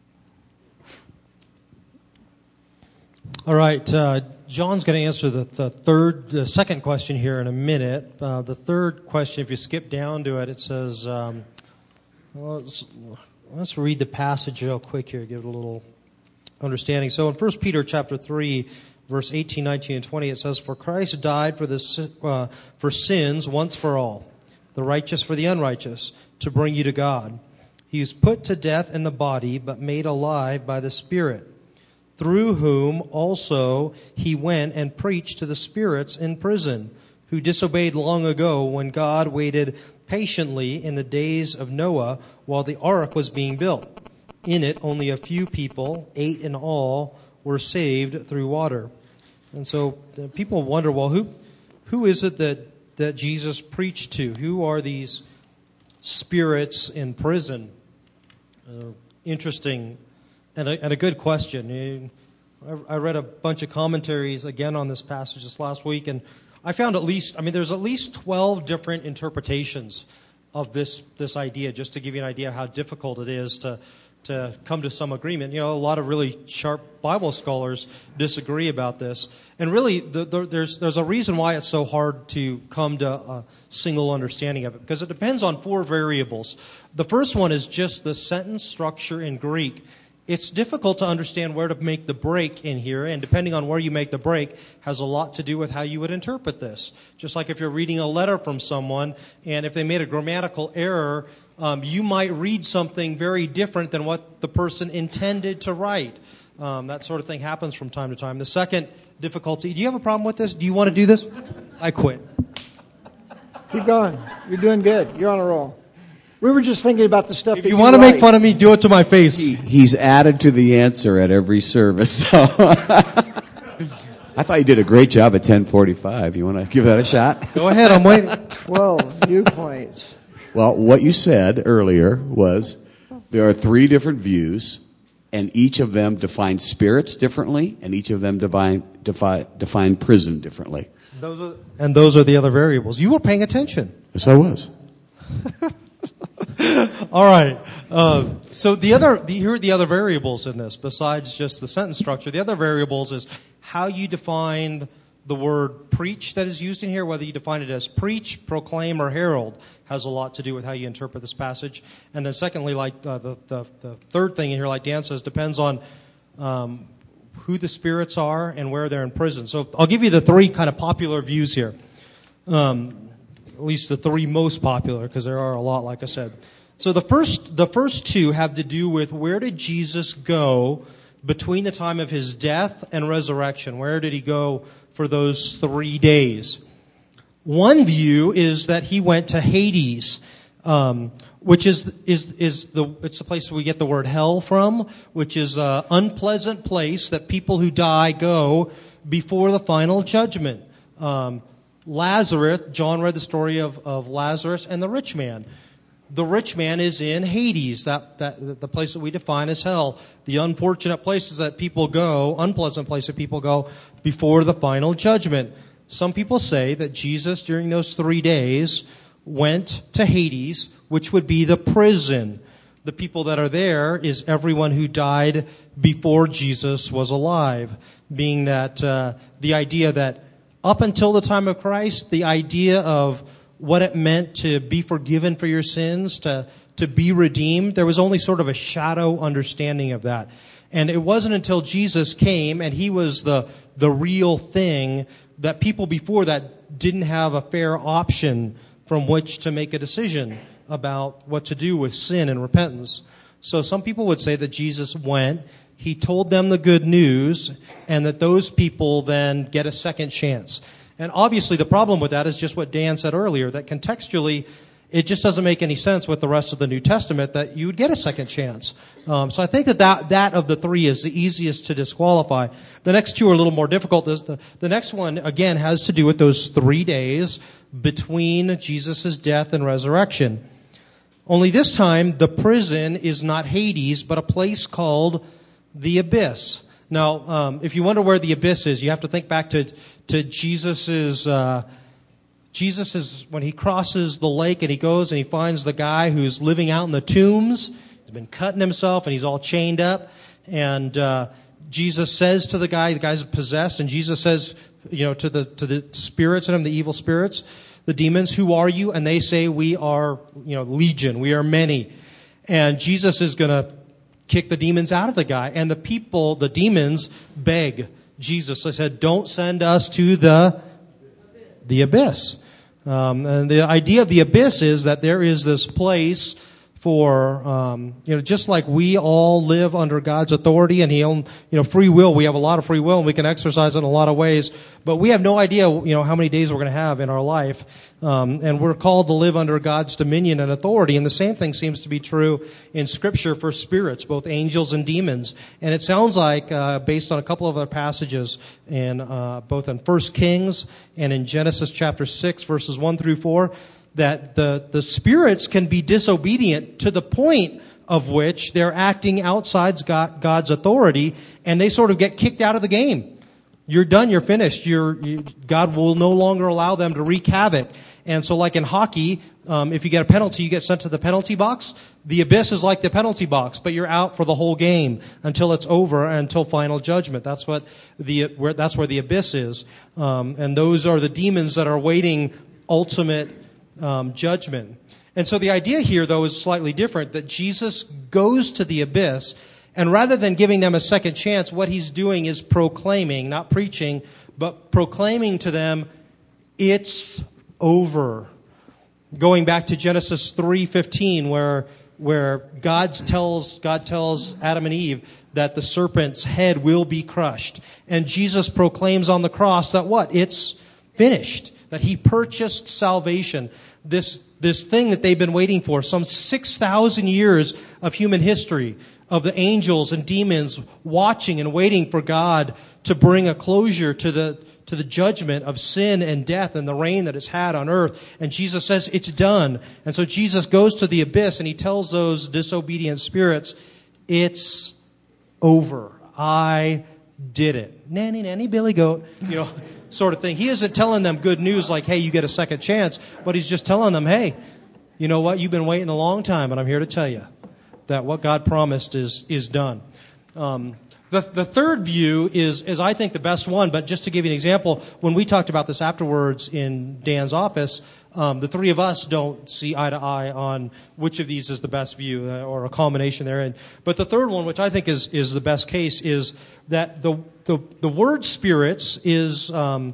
All right, John's going to answer the second question here in a minute. The third question, if you skip down to it, it says, let's read the passage real quick here, give it a little understanding. So in 1 Peter chapter 3, verse 18, 19, and 20, it says, "For Christ died for sins once for all, the righteous for the unrighteous, to bring you to God. He was put to death in the body, but made alive by the Spirit, through whom also he went and preached to the spirits in prison, who disobeyed long ago when God waited patiently in the days of Noah while the ark was being built. In it, only a few people, 8 in all, were saved through water." And so people wonder, well, who is it that Jesus preached to? Who are these spirits in prison? Interesting and a good question. I read a bunch of commentaries again on this passage this last week, and I found there's at least 12 different interpretations of this idea, just to give you an idea how difficult it is to come to some agreement. A lot of really sharp Bible scholars disagree about this. And really, there's a reason why it's so hard to come to a single understanding of it, because it depends on 4 variables. The first one is just the sentence structure in Greek. It's difficult to understand where to make the break in here, and depending on where you make the break has a lot to do with how you would interpret this. Just like if you're reading a letter from someone, and if they made a grammatical error, you might read something very different than what the person intended to write. That sort of thing happens from time to time. The second difficulty, do you have a problem with this? Do you want to do this? I quit. Keep going. You're doing good. You're on a roll. We were just thinking about the stuff if you want to make fun of me, do it to my face. He's added to the answer at every service. So I thought you did a great job at 10:45. You want to give that a shot? Go ahead, I'm waiting. 12 viewpoints. Well, what you said earlier was there are 3 different views, and each of them define spirits differently, and each of them define prison differently. Those are the other variables. You were paying attention. Yes, I was. All right. So here are the other variables in this, besides just the sentence structure. The other variables is how you define the word preach that is used in here, whether you define it as preach, proclaim, or herald, has a lot to do with how you interpret this passage. And then secondly, like the third thing in here, like Dan says, depends on who the spirits are and where they're in prison. So I'll give you the three kind of popular views here. At least the three most popular, because there are a lot, like I said. So the first two have to do with where did Jesus go between the time of his death and resurrection? Where did he go for those 3 days? One view is that he went to Hades, which is the place we get the word hell from, which is an unpleasant place that people who die go before the final judgment. Lazarus, John read the story of Lazarus and the rich man. The rich man is in Hades, the place that we define as hell. The unfortunate places that people go, unpleasant place that people go before the final judgment. Some people say that Jesus, during those 3 days, went to Hades, which would be the prison. The people that are there is everyone who died before Jesus was alive, being that the idea that up until the time of Christ, the idea of what it meant to be forgiven for your sins, to be redeemed, there was only sort of a shadow understanding of that. And it wasn't until Jesus came and he was the real thing that people before that didn't have a fair option from which to make a decision about what to do with sin and repentance. So some people would say that Jesus went, he told them the good news, and that those people then get a second chance. And obviously the problem with that is just what Dan said earlier, that contextually it just doesn't make any sense with the rest of the New Testament that you would get a second chance. So I think that of the three is the easiest to disqualify. The next two are a little more difficult. The next one, again, has to do with those 3 days between Jesus' death and resurrection. Only this time, the prison is not Hades, but a place called the abyss. Now, if you wonder where the abyss is, you have to think back to Jesus's when he crosses the lake and he goes and he finds the guy who's living out in the tombs. He's been cutting himself and he's all chained up. And Jesus says to the guy's possessed, and Jesus says, to the spirits in him, the evil spirits, the demons, "Who are you?" And they say, "We are, legion. We are many." And Jesus is going to kick the demons out of the guy. And the demons beg Jesus. They said, "Don't send us to the abyss." And the idea of the abyss is that there is this place for, just like we all live under God's authority and He owns, free will. We have a lot of free will and we can exercise it in a lot of ways, but we have no idea, how many days we're going to have in our life. And we're called to live under God's dominion and authority. And the same thing seems to be true in Scripture for spirits, both angels and demons. And it sounds like, based on a couple of other passages both in 1 Kings and in Genesis chapter 6, verses 1 through 4, that the spirits can be disobedient to the point of which they're acting outside God's authority, and they sort of get kicked out of the game. You're done, you're finished. God will no longer allow them to wreak havoc. And so like in hockey, if you get a penalty, you get sent to the penalty box. The abyss is like the penalty box, but you're out for the whole game until it's over, until final judgment. That's where the abyss is. And those are the demons that are waiting ultimate judgment. And so the idea here, though, is slightly different, that Jesus goes to the abyss, and rather than giving them a second chance, what he's doing is proclaiming, not preaching, but proclaiming to them, it's over. Going back to Genesis 3:15, where God tells Adam and Eve that the serpent's head will be crushed. And Jesus proclaims on the cross that what? It's finished. That he purchased salvation. This thing that they've been waiting for, some 6,000 years of human history, of the angels and demons watching and waiting for God to bring a closure to the judgment of sin and death and the reign that it's had on earth. And Jesus says it's done. And so Jesus goes to the abyss and he tells those disobedient spirits, it's over. I did it. Nanny, nanny, Billy Goat, sort of thing. He isn't telling them good news like, hey, you get a second chance, but he's just telling them, hey, you know what? You've been waiting a long time, and I'm here to tell you that what God promised is done. The third view is I think the best one, but just to give you an example, when we talked about this afterwards in Dan's office, the three of us don't see eye to eye on which of these is the best view or a combination therein. But the third one, which I think is the best case, is that the word spirits is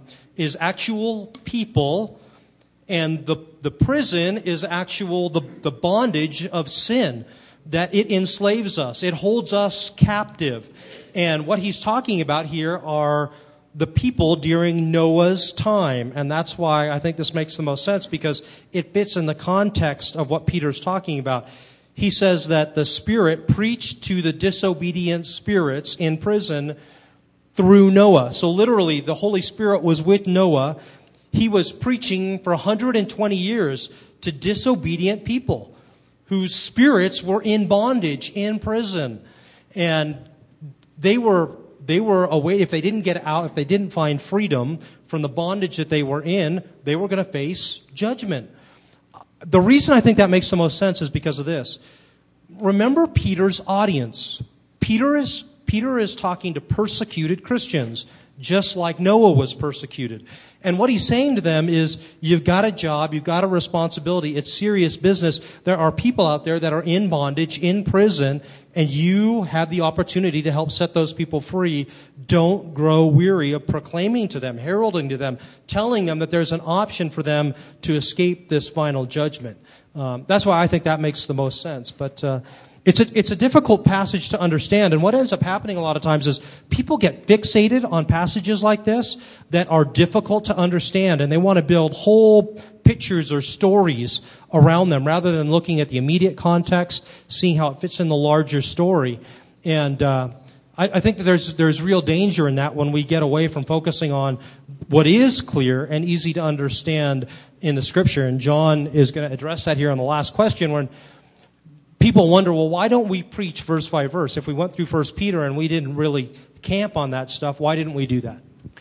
actual people, and the prison is actual the bondage of sin, that it enslaves us, it holds us captive. And what he's talking about here are the people during Noah's time. And that's why I think this makes the most sense, because it fits in the context of what Peter's talking about. He says that the Spirit preached to the disobedient spirits in prison through Noah. So literally, the Holy Spirit was with Noah. He was preaching for 120 years to disobedient people whose spirits were in bondage in prison. And they were away. If they didn't get out, if they didn't find freedom from the bondage that they were in, they were going to face judgment. The reason I think that makes the most sense is because of this. Remember Peter's audience. Peter is talking to persecuted Christians, just like Noah was persecuted. And what he's saying to them is, you've got a job, you've got a responsibility, it's serious business. There are people out there that are in bondage, in prison, and you have the opportunity to help set those people free. Don't grow weary of proclaiming to them, heralding to them, telling them that there's an option for them to escape this final judgment. That's why I think that makes the most sense. But it's a difficult passage to understand. And what ends up happening a lot of times is people get fixated on passages like this that are difficult to understand, and they want to build whole pictures or stories around them rather than looking at the immediate context, seeing how it fits in the larger story. And I think that there's real danger in that when we get away from focusing on what is clear and easy to understand in the Scripture. And John is going to address that here on the last question, when people wonder, well, why don't we preach verse by verse? If we went through 1 Peter and we didn't really camp on that stuff, why didn't we do that?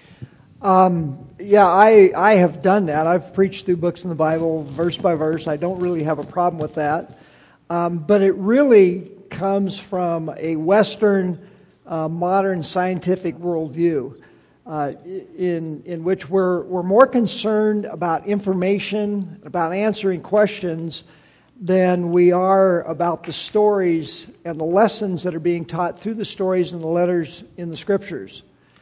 Yeah, I have done that. I've preached through books in the Bible, verse by verse. I don't really have a problem with that. But it really comes from a Western, modern scientific worldview, in which we're more concerned about information, about answering questions, than we are about the stories and the lessons that are being taught through the stories and the letters in the Scriptures.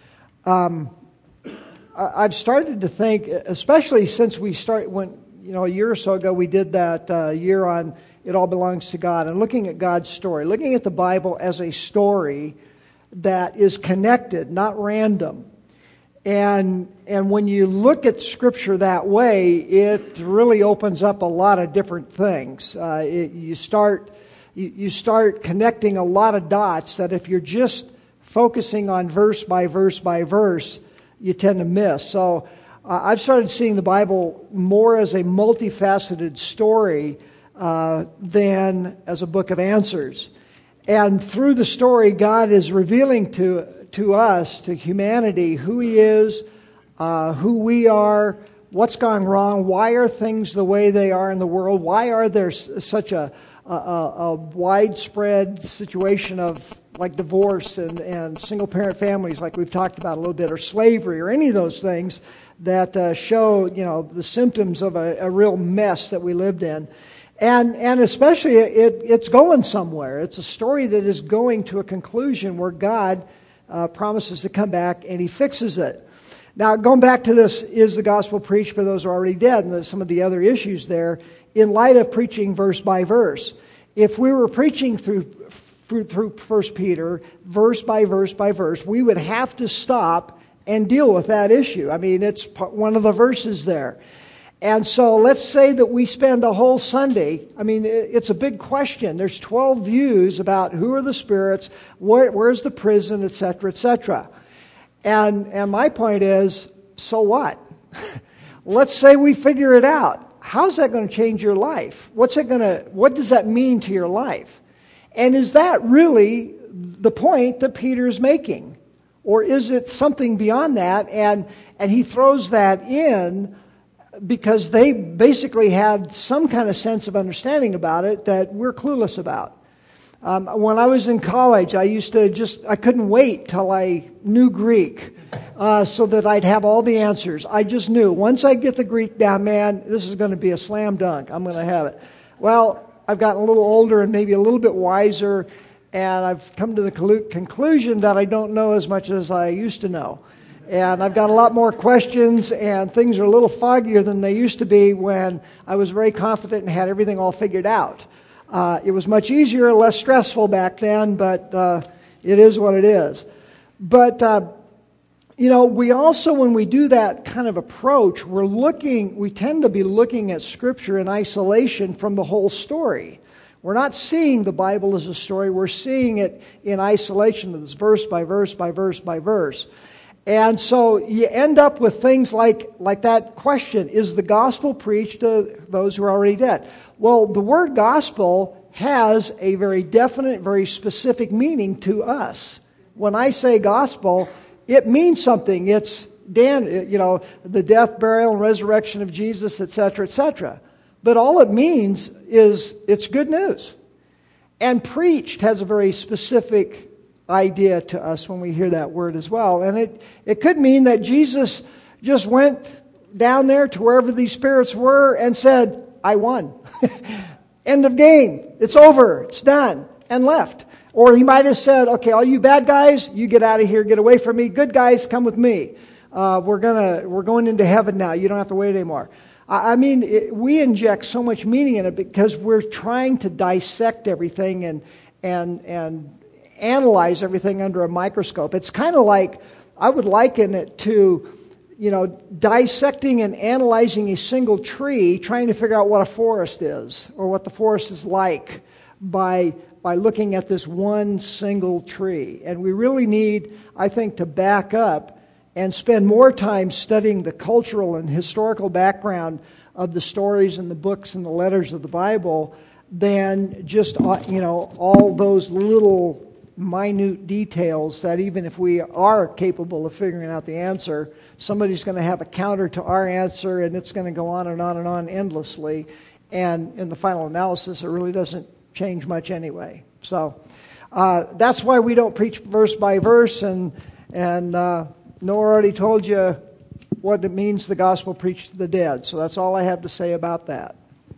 I've started to think, especially since we started, a year or so ago we did that year on It All Belongs to God, and looking at God's story, looking at the Bible as a story that is connected, not random. And when you look at Scripture that way, it really opens up a lot of different things. You start connecting a lot of dots that if you're just focusing on verse by verse by verse, you tend to miss. So I've started seeing the Bible more as a multifaceted story than as a book of answers. And through the story, God is revealing to us, to humanity, who He is, who we are, what's gone wrong, why are things the way they are in the world, why are there such a widespread situation of like divorce and single-parent families like we've talked about a little bit, or slavery, or any of those things that show, the symptoms of a real mess that we lived in. And especially it's going somewhere. It's a story that is going to a conclusion where God promises to come back and He fixes it. Now, going back to this, is the gospel preached for those who are already dead, and some of the other issues there, in light of preaching verse by verse. If we were preaching through 1 Peter, verse by verse by verse, we would have to stop and deal with that issue. I mean, it's one of the verses there. And so let's say that we spend a whole Sunday. I mean, it's a big question. There's 12 views about who are the spirits, where's the prison, etc., etc. And my point is, so what? Let's say we figure it out. How's that going to change your life? What does that mean to your life? And is that really the point that Peter is making? Or is it something beyond that? And he throws that in because they basically had some kind of sense of understanding about it that we're clueless about. When I was in college, I couldn't wait till I knew Greek so that I'd have all the answers. I just knew once I get the Greek down, man, this is going to be a slam dunk. I'm going to have it. Well, I've gotten a little older and maybe a little bit wiser, and I've come to the conclusion that I don't know as much as I used to know. And I've got a lot more questions, and things are a little foggier than they used to be when I was very confident and had everything all figured out. It was much easier, less stressful back then, but it is what it is. But, we also, when we do that kind of approach, we tend to be looking at Scripture in isolation from the whole story. We're not seeing the Bible as a story. We're seeing it in isolation. It's verse by verse by verse by verse. And so you end up with things like that question, is the gospel preached to those who are already dead? Well, the word gospel has a very definite, very specific meaning to us. When I say gospel, it means something. It's the death, burial, and resurrection of Jesus, etc., etc. But all it means is it's good news. And preached has a very specific idea to us when we hear that word as well. And it could mean that Jesus just went down there to wherever these spirits were and said, I won. End of game. It's over. It's done. And left. Or he might have said, okay, all you bad guys, you get out of here, get away from me. Good guys, come with me. We're going into heaven now. You don't have to wait anymore. We inject so much meaning in it because we're trying to dissect everything and analyze everything under a microscope. It's kind of like, I would liken it to, dissecting and analyzing a single tree, trying to figure out what a forest is or what the forest is like by looking at this one single tree. And we really need, I think, to back up and spend more time studying the cultural and historical background of the stories and the books and the letters of the Bible than just, all those little minute details that even if we are capable of figuring out the answer, somebody's going to have a counter to our answer and it's going to go on and on and on endlessly. And in the final analysis, it really doesn't change much anyway. So that's why we don't preach verse by verse. And Noah already told you what it means the gospel preached to the dead. So that's all I have to say about that.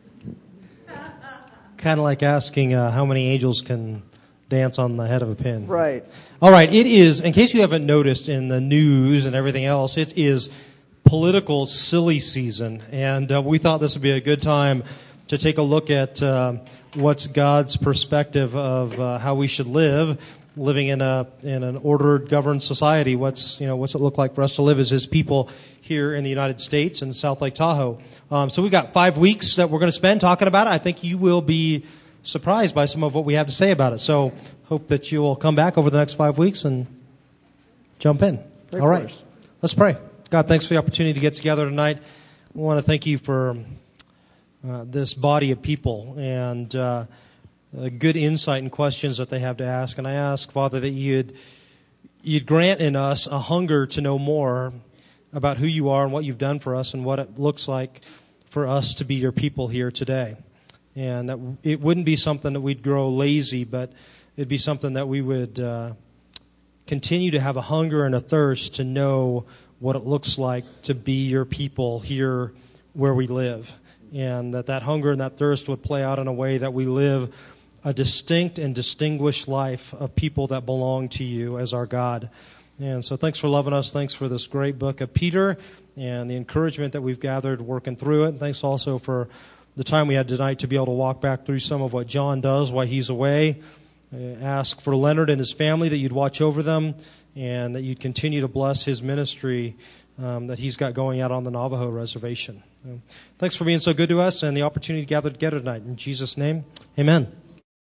Kind of like asking how many angels can dance on the head of a pin. Right. All right, it is, in case you haven't noticed in the news and everything else, it is political silly season. And we thought this would be a good time to take a look at what's God's perspective of how we should live, living in an ordered, governed society. What's it look like for us to live as His people here in the United States and South Lake Tahoe? So we've got 5 weeks that we're going to spend talking about it. I think you will be surprised by some of what we have to say about it. So hope that you will come back over the next 5 weeks and jump in. All right. Let's pray. God, thanks for the opportunity to get together tonight. I want to thank you for this body of people and good insight and questions that they have to ask. And I ask, Father, that you'd grant in us a hunger to know more about who you are and what you've done for us and what it looks like for us to be your people here today. And that it wouldn't be something that we'd grow lazy, but it'd be something that we would continue to have a hunger and a thirst to know what it looks like to be your people here where we live. And that hunger and that thirst would play out in a way that we live a distinct and distinguished life of people that belong to you as our God. And so thanks for loving us. Thanks for this great book of Peter and the encouragement that we've gathered working through it. And thanks also for the time we had tonight to be able to walk back through some of what John does while he's away. Ask for Leonard and his family that you'd watch over them and that you'd continue to bless his ministry that he's got going out on the Navajo reservation. Thanks for being so good to us and the opportunity to gather together tonight. In Jesus' name, amen.